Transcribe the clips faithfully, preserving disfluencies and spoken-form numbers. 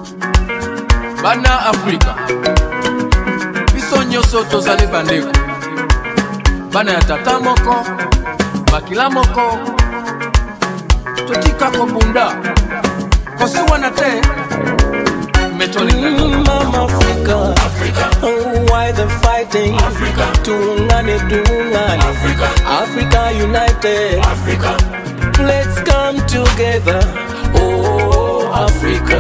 Bana Afrika biso nyoso tozali bandeko bana ya tata moko bakila moko totika kobunda kosiwana te Mm, Mama Africa, Africa. Oh, why the fighting? Africa. Tuungane, tuungane. Africa. Africa united. Africa. Let's come together. Oh, Africa.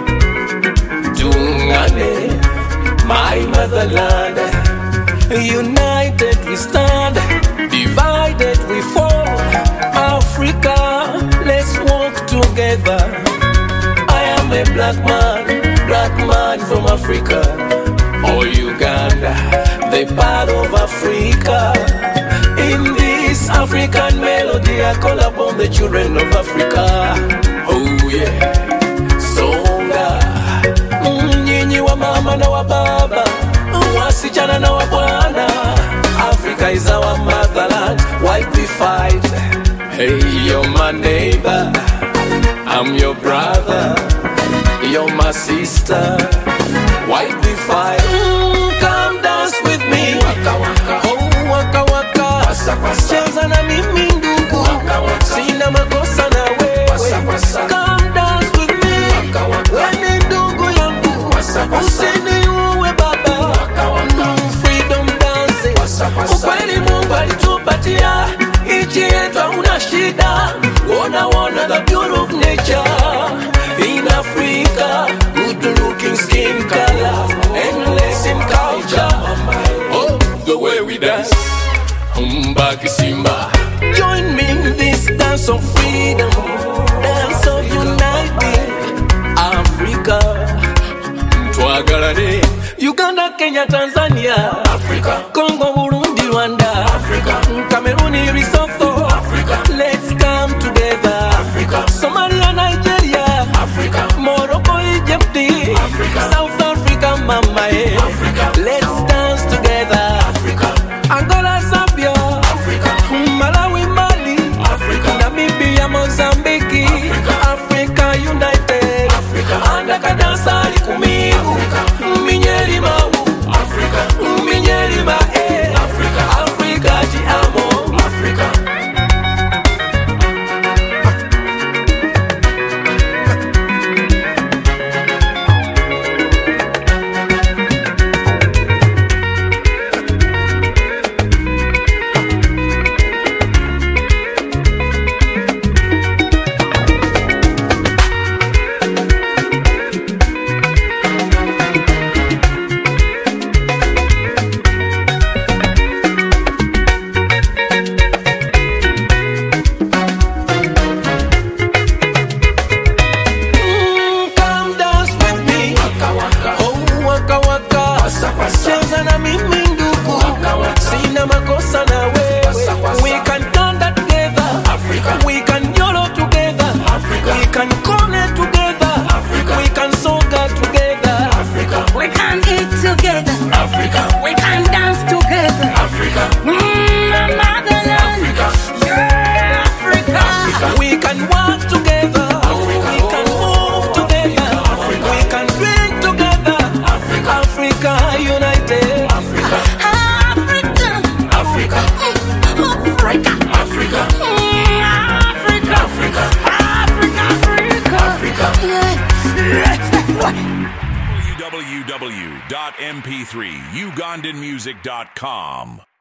Tuungane, my motherland. United we stand, divided we fall. Africa, let's walk together. I am a black man. Black man from Africa, or Uganda, they part of Africa. In this African melody, I call upon the children of Africa. Oh yeah, songa nyinyi wa mama na wa baba, wasichana na wa bwana. Africa is our motherland. Why we fight? Hey, you're my neighbor, I'm your brother. You're my sister. Why we fight? Mm, come dance with me. Waka waka. Oh waka waka. Pasa pasa. Cheza na mimi ndugu. Waka waka. Sina makosa na wewe. Pasa pasa. Come dance with me. Waka waka. Wewe ndugu yangu. Pasa pasa. Usiniue baba. Waka waka. Mm, freedom dance. Pasa pasa. Ukweli Mungu alitupatia. Nchi yetu hauna shida. Wanna wanna the beauty of nature. In Africa, good looking skin color, endless in culture. Oh, the way we dance, Humbaki Simba. Join me in this dance of freedom, dance of uniting. Africa, Twagalade, Uganda, Kenya, Tanzania, Africa, Congo, Burundi, Rwanda, Africa, Cameroon, Lesotho, Africa. Let's come together, Africa. Somalia, Nigeria. Africa. Morocco, Egypt, Africa. South Africa, Mama, eh. Africa. Let's dance together, Africa. Angola, Zambia, Africa. Malawi, Mali, Africa. Namibia, Mozambique, Africa. Africa united, Africa. Andaka dansari kumigu, minyeri mau, Africa. Minyeri ma, eh. Africa. Africa, ji amo, Africa. Cheza na mimi ndugu, sina makosa na wewe. We can turn that together, Africa. We can yolo together, Africa. We can connect together, Africa. We can soca together, Africa. We can eat together, Africa. we can dance together, Africa. Mm, my motherland, Africa. yeah, Africa. Africa. We can work together, Africa. We can move together, Africa. We can drink together, Africa. Africa united, Africa. Africa, Africa. Africa, Africa. Mm, Africa, Africa. Africa, Africa, Africa. Yeah. w w w dot m p three ugandan music dot com